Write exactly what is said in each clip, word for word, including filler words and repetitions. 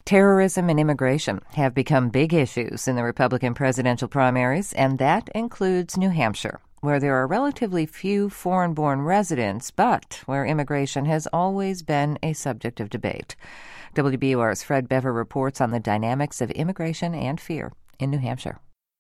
Terrorism and immigration have become big issues in the Republican presidential primaries, and that includes New Hampshire, where there are relatively few foreign-born residents, but where immigration has always been a subject of debate. W B U R's Fred Bever reports on the dynamics of immigration and fear in New Hampshire.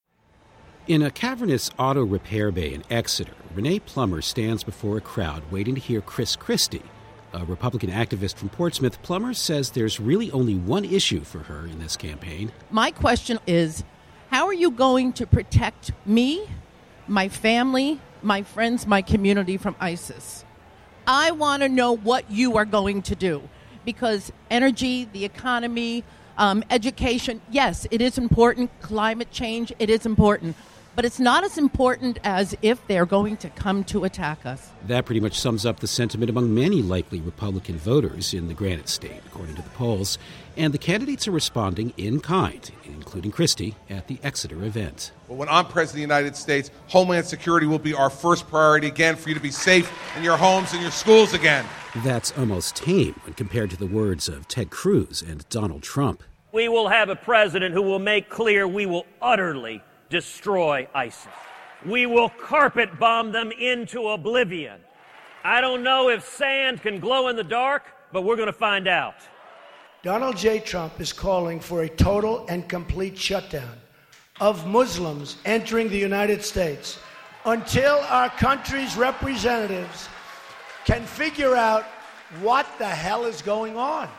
In a cavernous auto repair bay in Exeter, Renee Plummer stands before a crowd waiting to hear Chris Christie. A Republican activist from Portsmouth, Plummer says there's really only one issue for her in this campaign. My question is, how are you going to protect me, my family, my friends, my community from ISIS? I want to know what you are going to do, because energy, the economy, um, education, yes, it is important. Climate change, it is important. But it's not as important as if they're going to come to attack us. That pretty much sums up the sentiment among many likely Republican voters in the Granite State, according to the polls. And the candidates are responding in kind, including Christie at the Exeter event. Well, when I'm President of the United States, Homeland Security will be our first priority again, for you to be safe in your homes and your schools again. That's almost tame when compared to the words of Ted Cruz and Donald Trump. We will have a president who will make clear we will utterly destroy ISIS. We will carpet bomb them into oblivion. I don't know if sand can glow in the dark, but we're going to find out. Donald J. Trump is calling for a total and complete shutdown of Muslims entering the United States until our country's representatives can figure out what the hell is going on.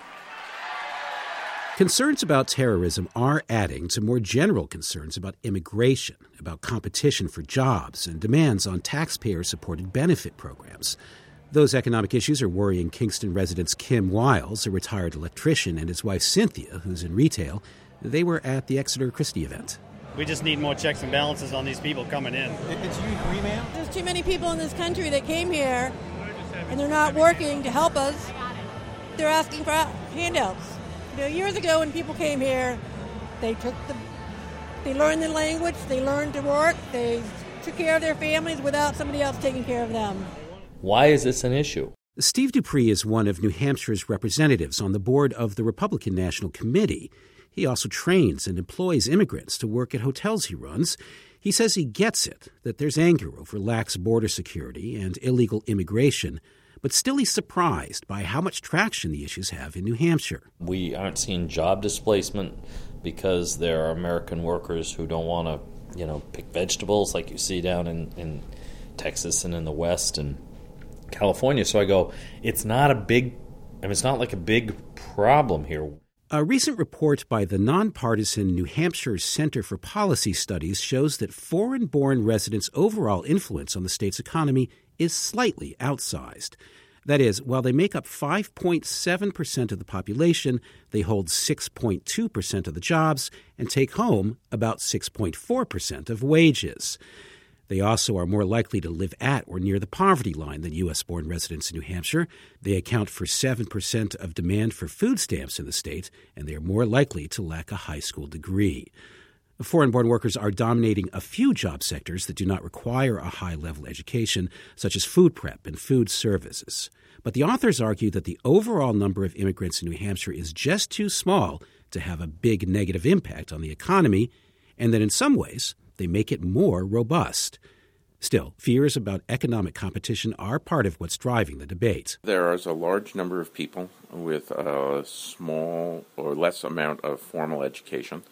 Concerns about terrorism are adding to more general concerns about immigration, about competition for jobs, and demands on taxpayer-supported benefit programs. Those economic issues are worrying Kingston residents Kim Wiles, a retired electrician, and his wife Cynthia, who's in retail. They were at the Exeter Christie event. We just need more checks and balances on these people coming in. It's you agree, ma'am? There's too many people in this country that came here, and they're not working to help us. They're asking for handouts. You know, years ago when people came here, they took the, they learned the language, they learned to work, they took care of their families without somebody else taking care of them. Why is this an issue? Steve Dupree is one of New Hampshire's representatives on the board of the Republican National Committee. He also trains and employs immigrants to work at hotels he runs. He says he gets it, that there's anger over lax border security and illegal immigration, but still he's surprised by how much traction the issues have in New Hampshire. We aren't seeing job displacement because there are American workers who don't want to, you know, pick vegetables like you see down in, in Texas and in the West and California. So I go, it's not a big, I mean, it's not like a big problem here. A recent report by the nonpartisan New Hampshire Center for Policy Studies shows that foreign-born residents' overall influence on the state's economy is slightly outsized. That is, while they make up five point seven percent of the population, they hold six point two percent of the jobs and take home about six point four percent of wages. They also are more likely to live at or near the poverty line than U S-born residents in New Hampshire. They account for seven percent of demand for food stamps in the state, and they are more likely to lack a high school degree. Foreign-born workers are dominating a few job sectors that do not require a high-level education, such as food prep and food services. But the authors argue that the overall number of immigrants in New Hampshire is just too small to have a big negative impact on the economy, and that in some ways they make it more robust. Still, fears about economic competition are part of what's driving the debate. There is a large number of people with a small or less amount of formal education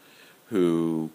who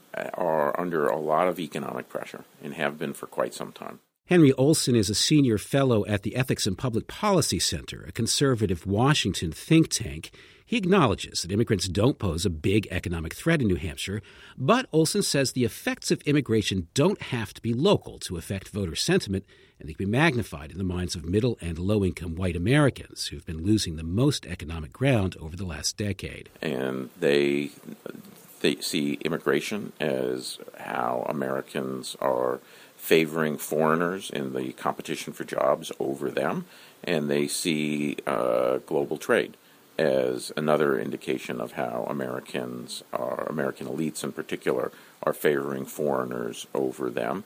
are under a lot of economic pressure and have been for quite some time. Henry Olson is a senior fellow at the Ethics and Public Policy Center, a conservative Washington think tank. He acknowledges that immigrants don't pose a big economic threat in New Hampshire, but Olson says the effects of immigration don't have to be local to affect voter sentiment, and they can be magnified in the minds of middle and low-income white Americans who've been losing the most economic ground over the last decade. And they they see immigration as how Americans are favoring foreigners in the competition for jobs over them, and they see uh, global trade as another indication of how Americans, are, American elites in particular, are favoring foreigners over them,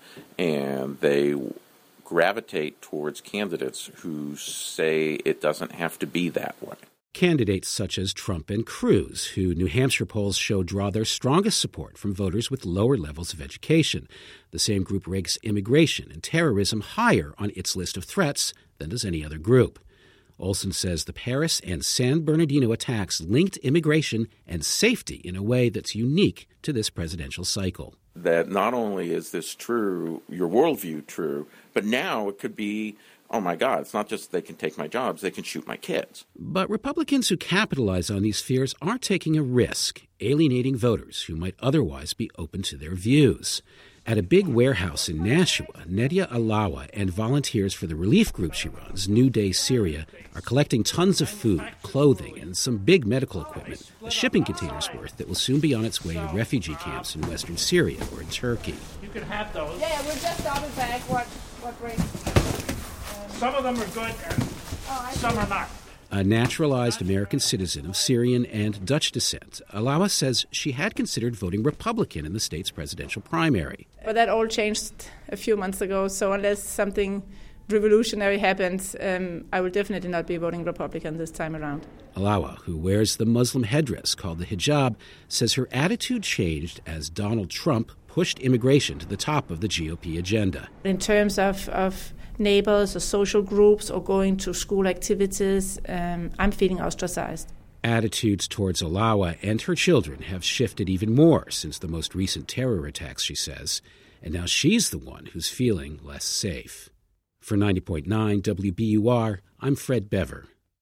and they gravitate towards candidates who say it doesn't have to be that way. Candidates such as Trump and Cruz, who New Hampshire polls show draw their strongest support from voters with lower levels of education. The same group ranks immigration and terrorism higher on its list of threats than does any other group. Olson says the Paris and San Bernardino attacks linked immigration and safety in a way that's unique to this presidential cycle. That not only is this true, your worldview true, but now it could be, oh my God, it's not just they can take my jobs, they can shoot my kids. But Republicans who capitalize on these fears are taking a risk, alienating voters who might otherwise be open to their views. At a big warehouse in Nashua, Nedia Alawa and volunteers for the relief group she runs, New Day Syria, are collecting tons of food, clothing, and some big medical equipment, a shipping container's worth that will soon be on its way to refugee camps in western Syria or in Turkey. You can have those. Yeah, we're just double back. What, what brings? Some of them are good and oh, some are not. A naturalized American citizen of Syrian and Dutch descent, Alawa says she had considered voting Republican in the state's presidential primary. But that all changed a few months ago, so unless something revolutionary happens, um, I will definitely not be voting Republican this time around. Alawa, who wears the Muslim headdress called the hijab, says her attitude changed as Donald Trump pushed immigration to the top of the G O P agenda. In terms of, of neighbors or social groups or going to school activities, um, I'm feeling ostracized. Attitudes towards Alawa and her children have shifted even more since the most recent terror attacks, she says, and now she's the one who's feeling less safe. For ninety point nine W B U R, I'm Fred Bever.